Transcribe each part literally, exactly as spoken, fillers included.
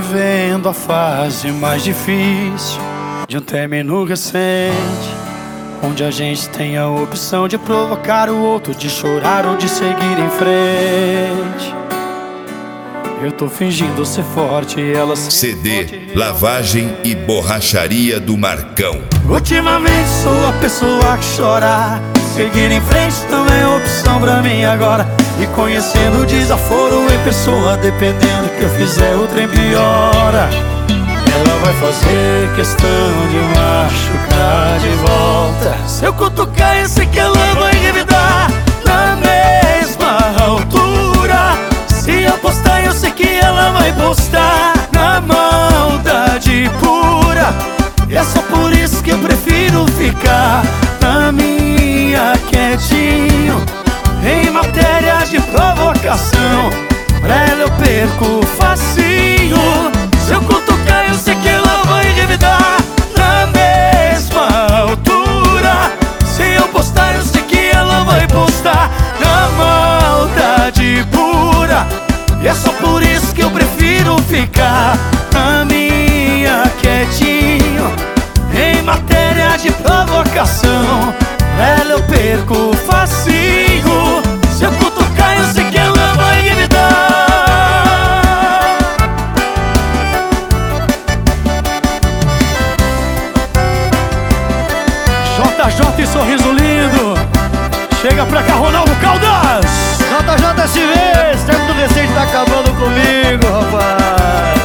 vivendo a fase mais difícil de um término recente, onde a gente tem a opção de provocar o outro, de chorar ou de seguir em frente. Eu tô fingindo ser forte e ela C D Lavagem e Borracharia do Marcão. Ultimamente sou a pessoa que chora. Seguir em frente não é opção pra mim agora. E conhecendo o desaforo em pessoa, dependendo do que eu fizer, o trem piora. Ela vai fazer questão de machucar de volta. Se eu cutucar, eu sei que ela vai revidar na mesma altura. Se eu postar, eu sei que ela vai postar na maldade pura. E é só por isso que eu prefiro ficar na minha quietinho. Em matéria de provocação, pra ela eu perco facinho. Se eu cutucar, eu sei que ela vai revidar na mesma altura. Se eu postar, eu sei que ela vai postar na maldade pura. E é só por isso que eu prefiro ficar na minha quietinho. Em matéria de provocação, ela eu perco facinho. Se eu cutucar, eu sei que ela vai revidar. J J e Sorriso Lindo. Chega pra cá, Ronaldo Caldas. J J S V, esse tempo do recente tá acabando comigo, rapaz.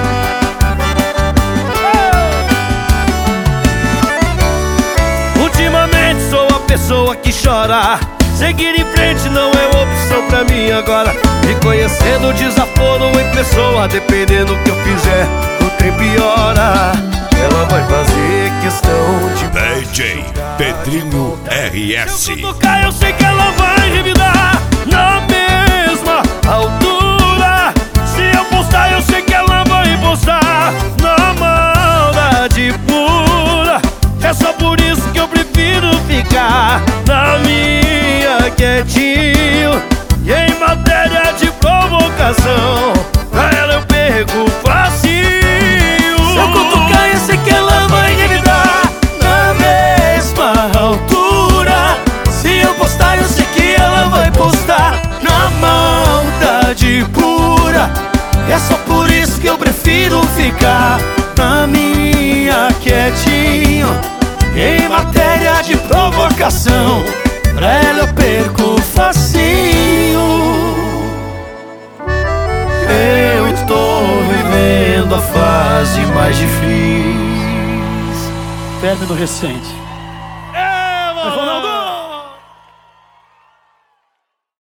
Ultimamente sou a pessoa que chora. Seguir em frente não é opção pra mim agora. Reconhecendo o desaforo em pessoa, dependendo do que eu fizer, o trem piora. Ela vai fazer questão de D J Pedrinho R S. Se eu cutucar, eu sei que ela vai revidar na mesma altura. Se eu postar, eu sei que ela vai postar na maldade pura. É só por isso que eu prefiro ficar na minha quietinho. E em matéria de provocação, pra ela eu perco facinho. Se eu cutucar, eu sei que ela vai revidar na mesma altura. Se eu postar, eu sei que ela vai postar na maldade pura. É só por isso que eu prefiro ficar na minha quietinho. Em matéria de provocação, pra ela eu perco facinho. Eu estou vivendo a fase mais difícil. Término recente.